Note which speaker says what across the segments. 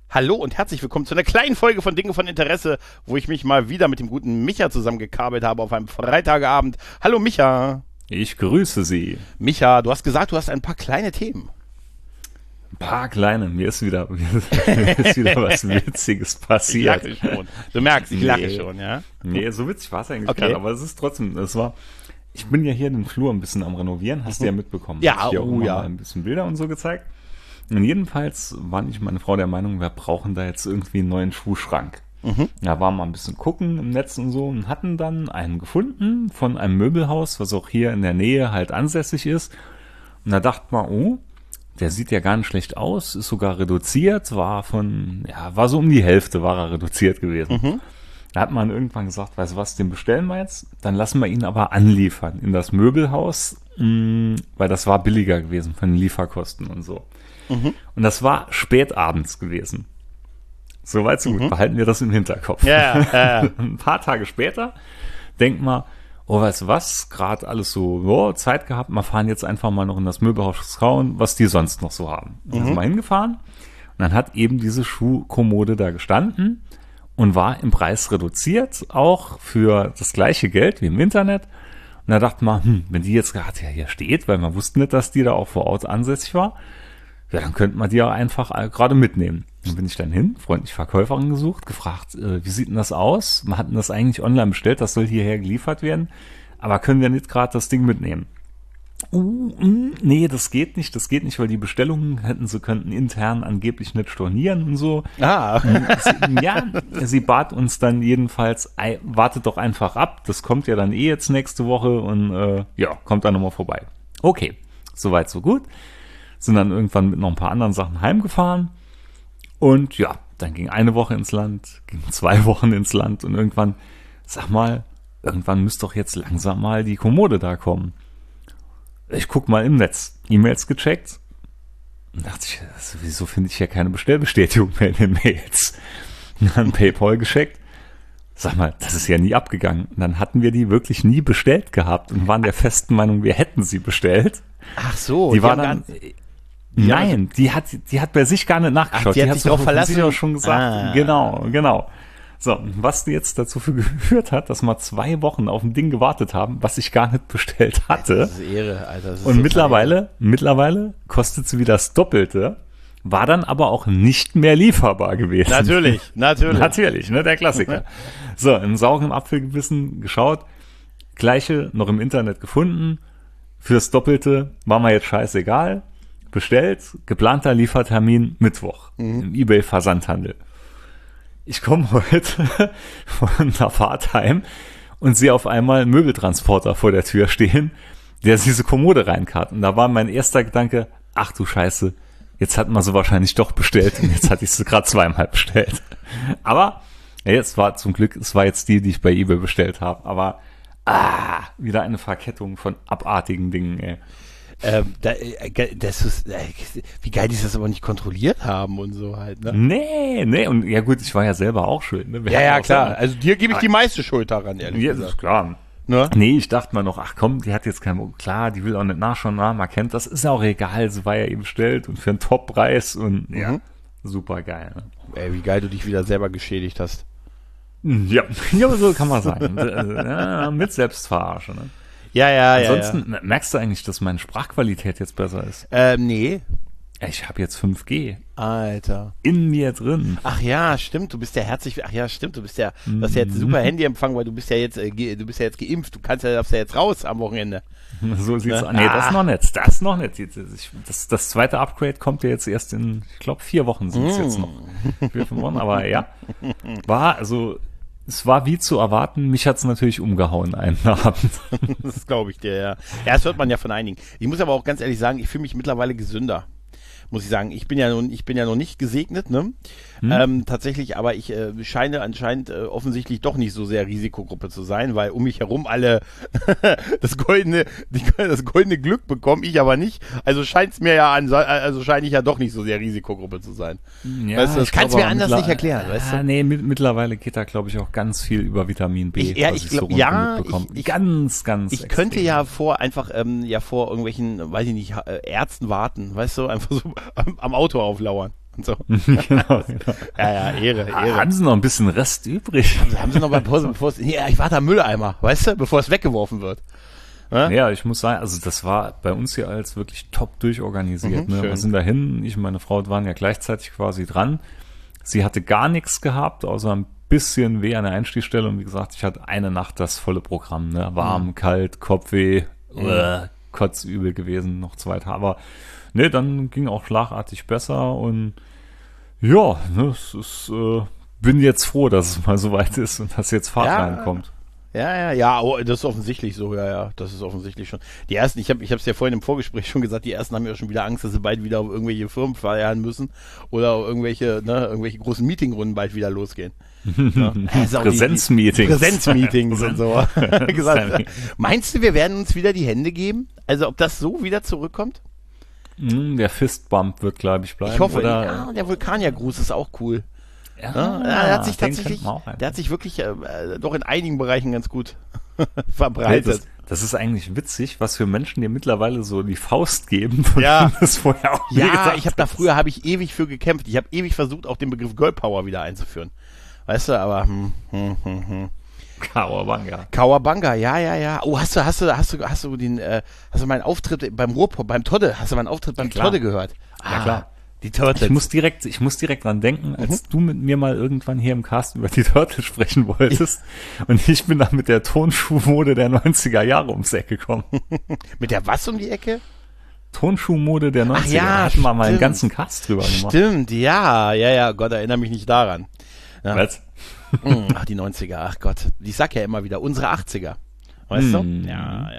Speaker 1: Hallo und herzlich willkommen zu einer kleinen Folge von Dinge von Interesse, wo ich mich mal wieder mit dem guten Micha zusammengekabelt habe auf einem Freitagabend. Hallo Micha.
Speaker 2: Ich grüße Sie.
Speaker 1: Micha, du hast gesagt, du hast ein paar kleine Themen.
Speaker 2: Ein paar kleine. Mir ist wieder was Witziges passiert.
Speaker 1: Ich lache schon. Du merkst, ich lache schon, ja?
Speaker 2: Nee, so witzig war es eigentlich gar nicht, aber es ist trotzdem, ich bin ja hier den Flur ein bisschen am Renovieren, hast du ja mitbekommen.
Speaker 1: Ja,
Speaker 2: ich dir auch
Speaker 1: ja.
Speaker 2: mal ein bisschen Bilder und so gezeigt. Und jedenfalls war ich und meine Frau der Meinung, wir brauchen da jetzt irgendwie einen neuen Schuhschrank. Da waren wir ein bisschen gucken im Netz und so und hatten dann einen gefunden von einem Möbelhaus, was auch hier in der Nähe halt ansässig ist. Und da dachte man, oh, der sieht ja gar nicht schlecht aus, ist sogar reduziert, war so um die Hälfte war er reduziert gewesen. Da hat man irgendwann gesagt, weißt du was, den bestellen wir jetzt, dann lassen wir ihn aber anliefern in das Möbelhaus, weil das war billiger gewesen von den Lieferkosten und so. Und das war spät abends gewesen. Soweit so gut, behalten wir das im Hinterkopf.
Speaker 1: Ja.
Speaker 2: Ein paar Tage später denkt man, oh, weißt du was, gerade alles so, Zeit gehabt, wir fahren jetzt einfach mal noch in das Möbelhaus schauen, was die sonst noch so haben. Dann sind wir hingefahren und dann hat eben diese Schuhkommode da gestanden und war im Preis reduziert, auch für das gleiche Geld wie im Internet. Und da dachte man, wenn die jetzt gerade hier steht, weil man wusste nicht, dass die da auch vor Ort ansässig war, ja, dann könnte man die ja einfach gerade mitnehmen. Dann bin ich dann hin, freundlich Verkäuferin gesucht, gefragt, wie sieht denn das aus? Wir hatten das eigentlich online bestellt, das soll hierher geliefert werden, aber können wir nicht gerade das Ding mitnehmen? Nee, das geht nicht, weil die Bestellungen könnten intern angeblich nicht stornieren und so. Sie bat uns dann jedenfalls, wartet doch einfach ab, das kommt ja dann jetzt nächste Woche und kommt dann nochmal vorbei. Okay, soweit so gut. Sind dann irgendwann mit noch ein paar anderen Sachen heimgefahren und ja, dann ging eine Woche ins Land, ging 2 Wochen ins Land und irgendwann müsste doch jetzt langsam mal die Kommode da kommen. Ich guck mal im Netz, E-Mails gecheckt und dachte ich, wieso finde ich hier keine Bestellbestätigung mehr in den Mails? Und dann PayPal gecheckt. Sag mal, das ist ja nie abgegangen. Und dann hatten wir die wirklich nie bestellt gehabt und waren der festen Meinung, wir hätten sie bestellt.
Speaker 1: Ach so.
Speaker 2: Die war dann... Nein, die hat bei sich gar nicht nachgeschaut.
Speaker 1: Die hat sich drauf verlassen.
Speaker 2: Die hat schon gesagt, genau. So, was jetzt dazu geführt hat, dass wir 2 Wochen auf ein Ding gewartet haben, was ich gar nicht bestellt hatte.
Speaker 1: Das ist Ehre, Alter. Das ist
Speaker 2: und
Speaker 1: so
Speaker 2: mittlerweile kostet sie wieder das Doppelte, war dann aber auch nicht mehr lieferbar gewesen.
Speaker 1: Natürlich,
Speaker 2: ne, der Klassiker. So, in sauren Apfel gebissen, geschaut, gleiche noch im Internet gefunden, fürs Doppelte war mir jetzt scheißegal. Bestellt, geplanter Liefertermin Mittwoch im eBay-Versandhandel. Ich komme heute von der Fahrt heim und sehe auf einmal einen Möbeltransporter vor der Tür stehen, der diese Kommode reinkarrt. Und da war mein erster Gedanke, ach du Scheiße, jetzt hat man sie wahrscheinlich doch bestellt und jetzt hatte ich sie gerade 2-mal bestellt. Aber es war zum Glück, es war jetzt die ich bei eBay bestellt habe. Aber wieder eine Verkettung von abartigen Dingen, ey.
Speaker 1: Wie geil die das aber nicht kontrolliert haben und so halt, ne?
Speaker 2: Nee, und ja gut, ich war ja selber auch schuld, ne?
Speaker 1: Ja, klar, also dir gebe ich die meiste Schuld daran, ehrlich gesagt.
Speaker 2: Ja, ist klar.
Speaker 1: Ne?
Speaker 2: Nee, ich dachte mal noch, ach komm, die hat jetzt klar, die will auch nicht nachschauen, man kennt, das ist ja auch egal, sie war ja eben bestellt und für einen Top-Preis und super geil. Ne?
Speaker 1: Ey, wie geil du dich wieder selber geschädigt hast.
Speaker 2: Ja, so kann man sagen. Mit Selbstverarsche, ne?
Speaker 1: Ja.
Speaker 2: Ansonsten merkst du eigentlich, dass meine Sprachqualität jetzt besser ist?
Speaker 1: Nee.
Speaker 2: Ich habe jetzt 5G.
Speaker 1: Alter.
Speaker 2: In mir drin.
Speaker 1: Ach ja, stimmt, du bist ja du hast ja jetzt super Handyempfang, weil du bist ja jetzt geimpft, darfst ja jetzt raus am Wochenende.
Speaker 2: So sieht's aus. Nee, das noch nicht. Das zweite Upgrade kommt ja jetzt erst in, ich glaube, 4 Wochen sind es jetzt noch. 4, 5 Wochen, aber ja. Es war wie zu erwarten, mich hat's natürlich umgehauen einen Abend.
Speaker 1: Das glaube ich dir, ja. Ja, das hört man ja von einigen. Ich muss aber auch ganz ehrlich sagen, ich fühle mich mittlerweile gesünder. Muss ich sagen, ich bin ja noch nicht gesegnet, ne? Tatsächlich, aber ich scheine anscheinend offensichtlich doch nicht so sehr Risikogruppe zu sein, weil um mich herum alle das goldene Glück bekommen, ich aber nicht. Also scheine ich ja doch nicht so sehr Risikogruppe zu sein.
Speaker 2: Ja,
Speaker 1: weißt du, das kannst du mir anders nicht erklären, weißt du?
Speaker 2: Nee, mittlerweile geht da, glaube ich, auch ganz viel über Vitamin B.
Speaker 1: Ich könnte ja vor irgendwelchen, weiß ich nicht, Ärzten warten, weißt du, einfach so am Auto auflauern. und so.
Speaker 2: Genau.
Speaker 1: Ja, Ehre.
Speaker 2: Haben Sie noch ein bisschen Rest übrig?
Speaker 1: Haben Sie noch bei Pause, ja, ich warte am Mülleimer, weißt du, bevor es weggeworfen wird.
Speaker 2: Ja, ich muss sagen, also das war bei uns hier als wirklich top durchorganisiert. Ne? Wir sind dahin, ich und meine Frau waren ja gleichzeitig quasi dran. Sie hatte gar nichts gehabt, außer ein bisschen weh an der Einstichstelle. Und wie gesagt, ich hatte eine Nacht das volle Programm. Ne? Warm, kalt, Kopfweh, kotzübel gewesen, noch 2 Tage. Aber ne, dann ging auch schlagartig besser. Und ja, ne, es ist, bin jetzt froh, dass es mal so weit ist und dass jetzt Fahrt reinkommt.
Speaker 1: Ja, oh, das ist offensichtlich so, ja, das ist offensichtlich schon. Die ersten, ich habe es ja vorhin im Vorgespräch schon gesagt, die ersten haben ja schon wieder Angst, dass sie bald wieder auf irgendwelche Firmen feiern müssen oder auf irgendwelche großen Meetingrunden bald wieder losgehen. Ja.
Speaker 2: Präsenzmeetings.
Speaker 1: Präsenzmeetings und so. Gesagt, meinst du, wir werden uns wieder die Hände geben? Also ob das so wieder zurückkommt?
Speaker 2: Der Fistbump wird, glaube ich, bleiben.
Speaker 1: Ich hoffe,
Speaker 2: oder?
Speaker 1: Der Vulkaniergruß ist auch cool.
Speaker 2: Ja,
Speaker 1: der hat sich tatsächlich, der hat sich wirklich doch in einigen Bereichen ganz gut verbreitet.
Speaker 2: Das ist eigentlich witzig, was für Menschen dir mittlerweile so die Faust geben.
Speaker 1: Ja,
Speaker 2: das vorher auch
Speaker 1: früher habe ich ewig für gekämpft. Ich habe ewig versucht, auch den Begriff Girl Power wieder einzuführen. Weißt du, aber Kawabanga, ja. Oh, hast du meinen Auftritt beim Ruhrpop, beim Todde, hast du meinen Auftritt beim Todde gehört?
Speaker 2: Ja, klar.
Speaker 1: Die Turtles.
Speaker 2: Ich muss direkt dran denken, als du mit mir mal irgendwann hier im Cast über die Turtles sprechen wolltest. Und ich bin dann mit der Tonschuhmode der 90er Jahre ums Eck gekommen.
Speaker 1: Mit der was um dieEcke?
Speaker 2: Tonschuhmode der 90er.
Speaker 1: Ach ja,
Speaker 2: da hatten wir mal einen ganzen Cast drüber gemacht.
Speaker 1: Stimmt, ja. Gott, erinnere mich nicht daran. Ja.
Speaker 2: Was?
Speaker 1: Ach, die 90er, ach Gott. Ich sag ja immer wieder, unsere 80er. Weißt du? Ja.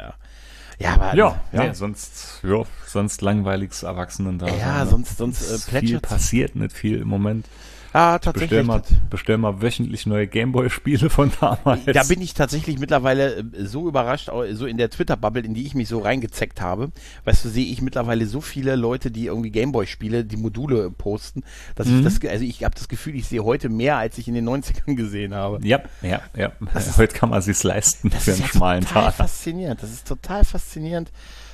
Speaker 1: Ja, aber
Speaker 2: nee, sonst langweiliges Erwachsenen da.
Speaker 1: Ja, sonst
Speaker 2: viel passiert nicht viel im Moment.
Speaker 1: Ja, tatsächlich.
Speaker 2: Bestell mal wöchentlich neue Gameboy-Spiele von damals.
Speaker 1: Da bin ich tatsächlich mittlerweile so überrascht, so in der Twitter-Bubble, in die ich mich so reingezeckt habe. Weißt du, sehe ich mittlerweile so viele Leute, die irgendwie Gameboy-Spiele, die Module posten, dass ich habe das Gefühl, ich sehe heute mehr, als ich in den 90ern gesehen habe.
Speaker 2: Ja. Heute kann man sich's leisten für einen schmalen Tag.
Speaker 1: Das ist total faszinierend.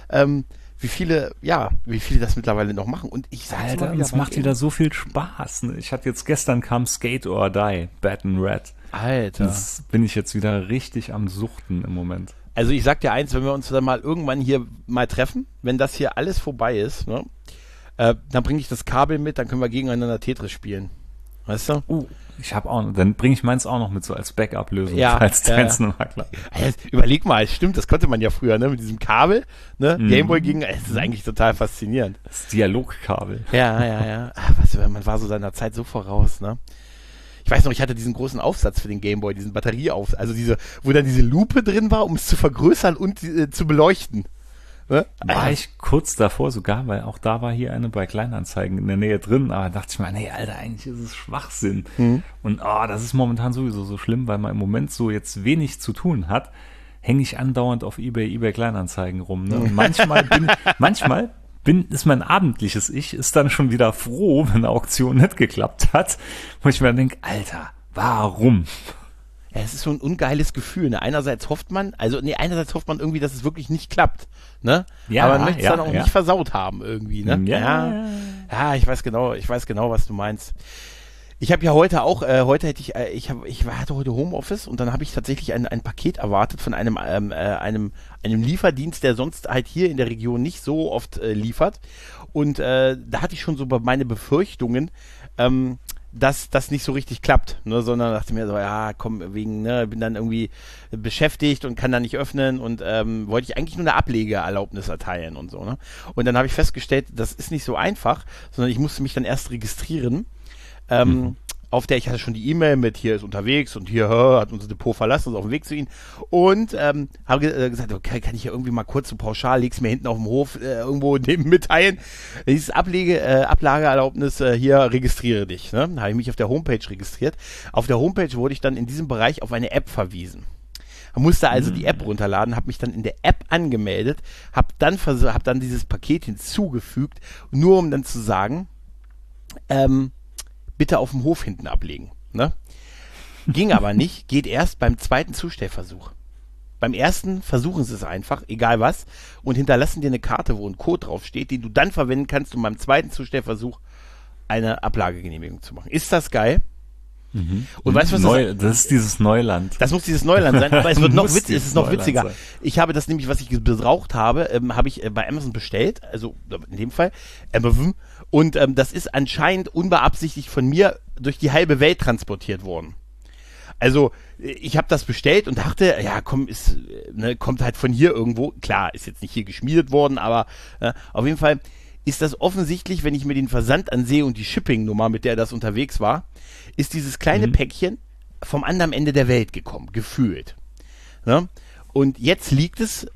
Speaker 1: Wie viele das mittlerweile noch machen. Und ich sage
Speaker 2: Alter, es macht wieder so viel Spaß. Ne? Gestern kam Skate or Die, Bad and Red.
Speaker 1: Alter.
Speaker 2: Das bin ich jetzt wieder richtig am Suchten im Moment.
Speaker 1: Also ich sag dir eins, wenn wir uns dann mal irgendwann hier mal treffen, wenn das hier alles vorbei ist, ne, dann bringe ich das Kabel mit, dann können wir gegeneinander Tetris spielen. Weißt du?
Speaker 2: Ich habe auch, dann bringe ich meins auch noch mit so als Backup-Lösung,
Speaker 1: falls
Speaker 2: deins noch mal klar.
Speaker 1: Überleg mal, stimmt, das konnte man ja früher, ne, mit diesem Kabel, ne, Gameboy gegen, es ist eigentlich total faszinierend.
Speaker 2: Das Dialogkabel.
Speaker 1: Ja. Man war so seiner Zeit so voraus, ne. Ich weiß noch, ich hatte diesen großen Aufsatz für den Gameboy, diesen Batterieaufsatz, also wo dann diese Lupe drin war, um es zu vergrößern und zu beleuchten. Ne?
Speaker 2: War ich kurz davor sogar, weil auch da war hier eine bei Kleinanzeigen in der Nähe drin, aber dachte ich mir, nee, Alter, eigentlich ist es Schwachsinn. Und das ist momentan sowieso so schlimm, weil man im Moment so jetzt wenig zu tun hat, hänge ich andauernd auf eBay Kleinanzeigen rum. Ne? Und manchmal ist mein abendliches Ich, ist dann schon wieder froh, wenn eine Auktion nicht geklappt hat, wo ich mir dann denke, Alter, warum?
Speaker 1: Ja, es ist so ein ungeiles Gefühl. Ne? Einerseits hofft man irgendwie, dass es wirklich nicht klappt. Ne?
Speaker 2: Ja,
Speaker 1: aber man möchte es dann auch nicht versaut haben irgendwie. Ne? Ja, ich weiß genau, was du meinst. Ich habe ja heute auch, ich hatte heute Homeoffice und dann habe ich tatsächlich ein Paket erwartet von einem Lieferdienst, der sonst halt hier in der Region nicht so oft liefert. Und da hatte ich schon so meine Befürchtungen, dass das nicht so richtig klappt, ne, sondern dachte mir so, ja, komm, bin dann irgendwie beschäftigt und kann da nicht öffnen und wollte ich eigentlich nur eine Ablegeerlaubnis erteilen und so, ne. Und dann habe ich festgestellt, das ist nicht so einfach, sondern ich musste mich dann erst registrieren, auf der ich hatte schon die E-Mail mit, hier ist unterwegs und hier hat unser Depot verlassen, ist auf dem Weg zu Ihnen und habe gesagt, okay, kann ich ja irgendwie mal kurz so pauschal, leg's mir hinten auf dem Hof irgendwo neben mitteilen, dieses Ablageerlaubnis, hier registriere dich, ne? Habe ich mich auf der Homepage registriert. Auf der Homepage wurde ich dann in diesem Bereich auf eine App verwiesen. Man musste also die App runterladen, habe mich dann in der App angemeldet, habe dann dieses Paket hinzugefügt, nur um dann zu sagen, bitte auf dem Hof hinten ablegen. Ne? Ging aber nicht, geht erst beim zweiten Zustellversuch. Beim ersten versuchen sie es einfach, egal was, und hinterlassen dir eine Karte, wo ein Code draufsteht, den du dann verwenden kannst, um beim zweiten Zustellversuch eine Ablagegenehmigung zu machen. Ist das geil? Und weißt du, was
Speaker 2: das ist dieses Neuland.
Speaker 1: Das muss dieses Neuland sein, aber es wird noch witziger. Es ist noch witziger.
Speaker 2: Sein.
Speaker 1: Ich habe das nämlich, was ich gebraucht habe, habe ich bei Amazon bestellt, also in dem Fall Amazon, und das ist anscheinend unbeabsichtigt von mir durch die halbe Welt transportiert worden. Also ich habe das bestellt und dachte, ja komm, kommt halt von hier irgendwo. Klar, ist jetzt nicht hier geschmiedet worden, aber auf jeden Fall ist das offensichtlich, wenn ich mir den Versand ansehe und die Shipping-Nummer, mit der das unterwegs war, ist dieses kleine Päckchen vom anderen Ende der Welt gekommen, gefühlt. Ne? Und jetzt liegt es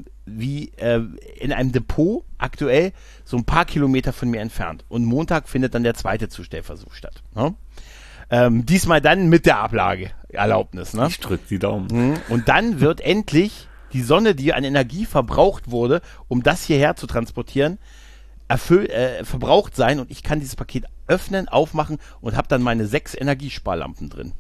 Speaker 1: in einem Depot aktuell so ein paar Kilometer von mir entfernt. Und Montag findet dann der zweite Zustellversuch statt. Ne? Diesmal dann mit der Ablageerlaubnis. Ne?
Speaker 2: Ich drück die Daumen.
Speaker 1: Und dann wird endlich die Sonne, die an Energie verbraucht wurde, um das hierher zu transportieren, verbraucht sein, und ich kann dieses Paket öffnen, aufmachen und habe dann meine 6 Energiesparlampen drin.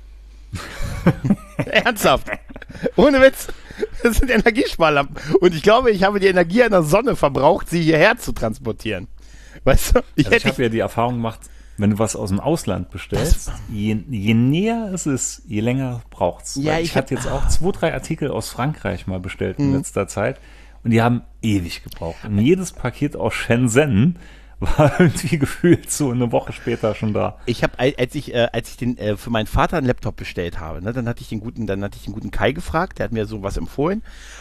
Speaker 1: Ernsthaft. Ohne Witz. Das sind Energiesparlampen. Und ich glaube, ich habe die Energie einer Sonne verbraucht, sie hierher zu transportieren. Weißt du?
Speaker 2: Ich habe ja die Erfahrung gemacht, wenn du was aus dem Ausland bestellst, je näher es ist, je länger braucht's.
Speaker 1: Ja,
Speaker 2: ich hatte jetzt auch 2, 3 Artikel aus Frankreich mal bestellt in letzter Zeit. Und die haben ewig gebraucht. Und jedes Paket aus Shenzhen war irgendwie gefühlt so eine Woche später schon da.
Speaker 1: Ich habe, als ich den für meinen Vater einen Laptop bestellt habe, ne, dann hatte ich den guten Kai gefragt, der hat mir sowas empfohlen.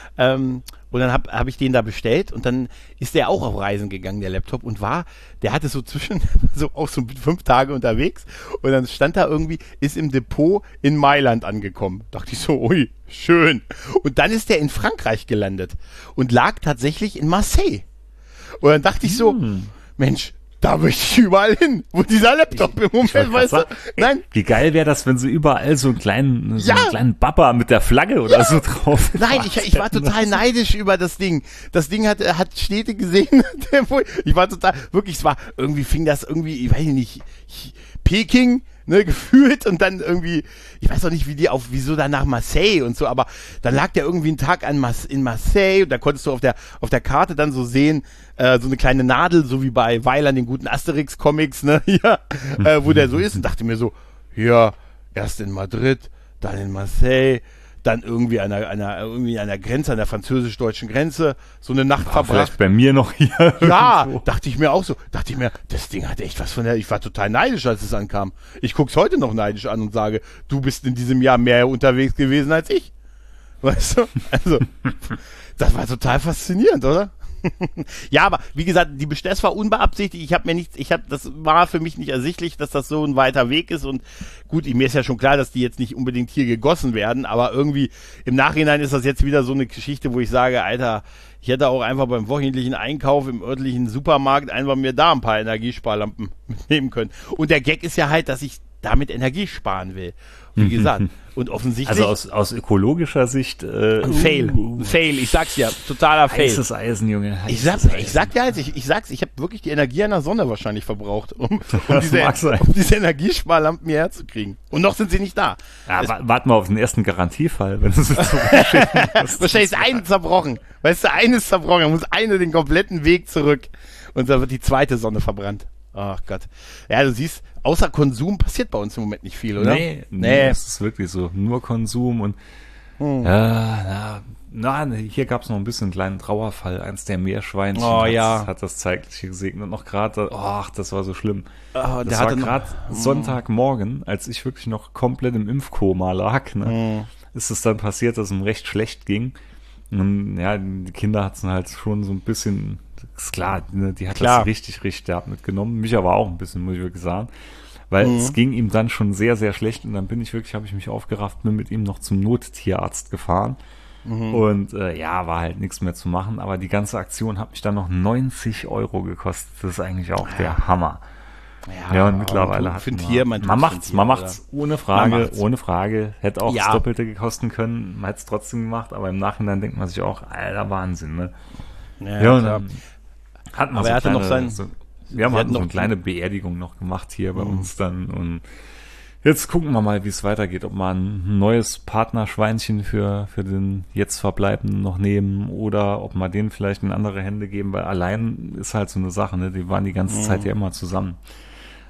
Speaker 1: Und dann hab ich den da bestellt, und dann ist der auch auf Reisen gegangen, der Laptop, und der hatte so auch so 5 Tage unterwegs, und dann stand da irgendwie, ist im Depot in Mailand angekommen. Dachte ich so, ui, schön. Und dann ist der in Frankreich gelandet und lag tatsächlich in Marseille. Und dann dachte ich so, Mensch, da möchte ich überall hin, wo dieser Laptop im Moment, weißt du? Nein.
Speaker 2: Wie geil wäre das, wenn sie überall so einen kleinen Baba mit der Flagge oder so drauf.
Speaker 1: Nein, ich war total neidisch über das Ding. Das Ding hat Städte gesehen. Ich war total, wirklich, fing das irgendwie, ich weiß nicht, Peking, ne, gefühlt, und dann irgendwie, ich weiß auch nicht, wieso dann nach Marseille und so, aber dann lag der irgendwie einen Tag in Marseille, und da konntest du auf der Karte dann so sehen, so eine kleine Nadel, so wie bei Weiland, den guten Asterix-Comics, ne, ja, wo der so ist, und dachte mir so, ja, erst in Madrid, dann in Marseille, dann irgendwie an einer Grenze, an der französisch-deutschen Grenze, so eine Nacht verbracht.
Speaker 2: Vielleicht bei mir noch hier.
Speaker 1: Ja, irgendwo. Dachte ich mir, das Ding hat echt was ich war total neidisch, als es ankam. Ich guck's heute noch neidisch an und sage, du bist in diesem Jahr mehr unterwegs gewesen als ich. Weißt du? Also, das war total faszinierend, oder? Ja, aber wie gesagt, das war unbeabsichtigt. Das war für mich nicht ersichtlich, dass das so ein weiter Weg ist, und gut, mir ist ja schon klar, dass die jetzt nicht unbedingt hier gegossen werden, aber irgendwie im Nachhinein ist das jetzt wieder so eine Geschichte, wo ich sage, Alter, ich hätte auch einfach beim wöchentlichen Einkauf im örtlichen Supermarkt einfach mir da ein paar Energiesparlampen mitnehmen können. Und der Gag ist ja halt, dass ich damit Energie sparen will. Wie gesagt, und offensichtlich...
Speaker 2: Also aus ökologischer Sicht...
Speaker 1: Fail, ich sag's ja, totaler Fail.
Speaker 2: Heißes Eisen, Junge.
Speaker 1: Ich sag's, ich habe wirklich die Energie einer Sonne wahrscheinlich verbraucht, um diese Energiesparlampen hierher zu kriegen. Und noch sind sie nicht da.
Speaker 2: Ja, warte mal auf den ersten Garantiefall, wenn du es zurückschicken musst.
Speaker 1: Wahrscheinlich ist eine zerbrochen. Weißt du, eine ist zerbrochen, dann muss eine den kompletten Weg zurück. Und dann wird die zweite Sonne verbrannt. Ach Gott. Ja, du siehst, außer Konsum passiert bei uns im Moment nicht viel, oder?
Speaker 2: Nee, das ist wirklich so. Nur Konsum und hier gab es noch ein bisschen einen kleinen Trauerfall. Eins der Meerschweinchen hat das Zeitliche gesegnet. Noch gerade, das war so schlimm. Das war gerade Sonntagmorgen, als ich wirklich noch komplett im Impfkoma lag. Ne? Ist es dann passiert, dass es ihm recht schlecht ging. Und ja, die Kinder hatten es halt schon so ein bisschen... Ist klar, ne, die hat das richtig derb mitgenommen. Mich aber auch ein bisschen, muss ich wirklich sagen. Weil es ging ihm dann schon sehr, sehr schlecht, und dann habe ich mich aufgerafft, bin mit ihm noch zum Nottierarzt gefahren. Und war halt nichts mehr zu machen. Aber die ganze Aktion hat mich dann noch 90 € gekostet. Das ist eigentlich auch der Hammer. Ja, und mittlerweile man macht's ohne Frage. Hätte auch das Doppelte gekostet können. Man hätte es trotzdem gemacht, aber im Nachhinein denkt man sich auch, alter Wahnsinn, ne? Ja, und dann hat man wir haben so eine kleine Beerdigung noch gemacht hier bei uns dann, und jetzt gucken wir mal, wie es weitergeht, ob wir ein neues Partnerschweinchen für den jetzt Verbleibenden noch nehmen oder ob wir den vielleicht in andere Hände geben, weil allein ist halt so eine Sache, ne? Die waren die ganze Zeit ja immer zusammen.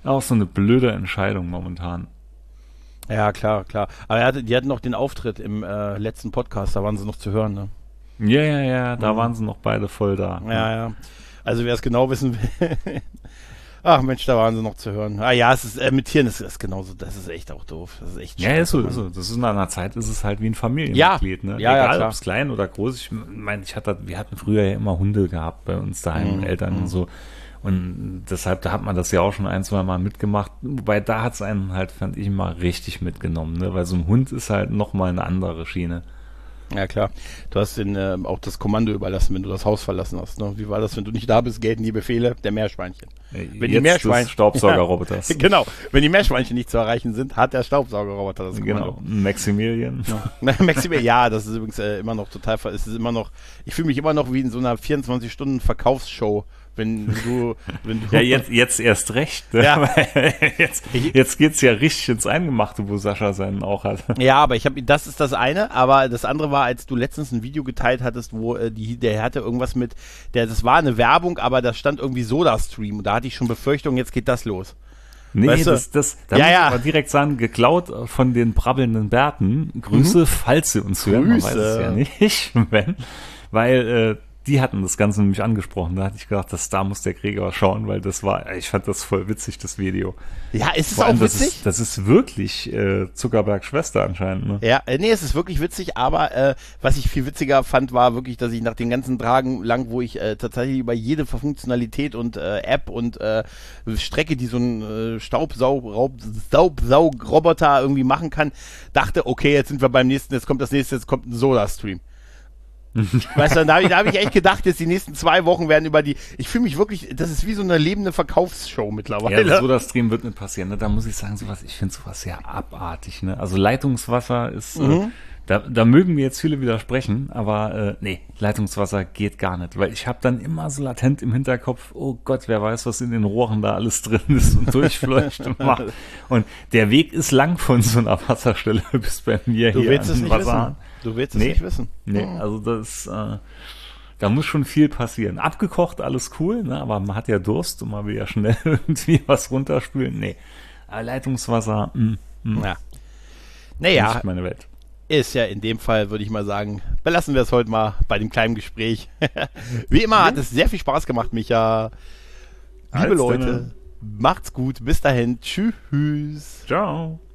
Speaker 2: Auch so eine blöde Entscheidung momentan.
Speaker 1: Ja, klar, klar. Aber die hatten noch den Auftritt im letzten Podcast, da waren sie noch zu hören, ne?
Speaker 2: Ja, da waren sie noch beide voll da.
Speaker 1: Ja. Also wer es genau wissen will. Ach Mensch, da waren sie noch zu hören. Ah ja, es ist mit Tieren ist das genauso, das ist echt auch doof. Das ist echt
Speaker 2: Ja, ist so. Das ist in einer Zeit, ist es halt wie ein Familienmitglied, ne?
Speaker 1: Ja,
Speaker 2: Egal,
Speaker 1: klar.
Speaker 2: ob es klein oder groß. Ich meine, wir hatten früher ja immer Hunde gehabt bei uns daheim, Eltern und so. Und deshalb, da hat man das ja auch schon 1-2 Mal mitgemacht. Wobei da hat es einen halt, fand ich, mal richtig mitgenommen, ne? Weil so ein Hund ist halt nochmal eine andere Schiene.
Speaker 1: Ja, klar. Du hast auch das Kommando überlassen, wenn du das Haus verlassen hast. Ne? Wie war das, wenn du nicht da bist, gelten die Befehle der Meerschweinchen. Wenn die Meerschweinchen,
Speaker 2: Staubsaugerroboters.
Speaker 1: Genau. Wenn die Meerschweinchen nicht zu erreichen sind, hat der Staubsaugerroboter das Kommando.
Speaker 2: Genau. Maximilian.
Speaker 1: Maximilian, ja, das ist übrigens immer noch total, ich fühle mich immer noch wie in so einer 24-Stunden-Verkaufsshow, wenn du
Speaker 2: ja, jetzt erst recht. Ne?
Speaker 1: Ja.
Speaker 2: jetzt geht's ja richtig ins Eingemachte, wo Sascha seinen auch hat.
Speaker 1: Ja, aber das ist das eine, aber das andere war, als du letztens ein Video geteilt hattest, wo der hatte irgendwas das war eine Werbung, aber da stand irgendwie SodaStream, da hatte ich schon Befürchtung, jetzt geht das los.
Speaker 2: Nee,
Speaker 1: weißt du?
Speaker 2: da muss ich aber direkt sagen, geklaut von den brabbelnden Bärten. Grüße, falls sie uns hören, man weiß es ja nicht, weil die hatten das Ganze nämlich angesprochen. Da hatte ich gedacht, da muss der Gregor schauen, weil ich fand das voll witzig, das Video.
Speaker 1: Ja, ist es auch witzig?
Speaker 2: Das ist wirklich Zuckerbergs Schwester anscheinend, ne?
Speaker 1: Ja, nee, es ist wirklich witzig, aber was ich viel witziger fand, war wirklich, dass ich nach den ganzen Tagen lang, wo ich tatsächlich über jede Funktionalität und App und Strecke, die so ein Staubsaugroboter irgendwie machen kann, dachte, okay, jetzt kommt ein SodaStream. Weißt du, da hab ich echt gedacht, jetzt die nächsten 2 Wochen werden ich fühle mich wirklich, das ist wie so eine lebende Verkaufsshow mittlerweile.
Speaker 2: Ja, SodaStream wird nicht passieren, ne? Da muss ich sagen, ich finde sowas sehr abartig, ne? Also Leitungswasser ist, da mögen mir jetzt viele widersprechen, aber nee, Leitungswasser geht gar nicht, weil ich habe dann immer so latent im Hinterkopf, oh Gott, wer weiß, was in den Rohren da alles drin ist und durchfleucht und macht. Und der Weg ist lang von so einer Wasserstelle bis bei mir
Speaker 1: Du
Speaker 2: hier
Speaker 1: willst
Speaker 2: an
Speaker 1: es
Speaker 2: den
Speaker 1: nicht wissen. Du willst es nicht wissen.
Speaker 2: Nee, also da muss schon viel passieren. Abgekocht, alles cool, ne? Aber man hat ja Durst und man will ja schnell irgendwie was runterspülen. Nee, aber Leitungswasser,
Speaker 1: Ja. Naja,
Speaker 2: nicht meine Welt.
Speaker 1: Ist ja in dem Fall, würde ich mal sagen, belassen wir es heute mal bei dem kleinen Gespräch. Wie immer hat es sehr viel Spaß gemacht, Micha. Liebe Leute, macht's gut. Bis dahin. Tschüss.
Speaker 2: Ciao.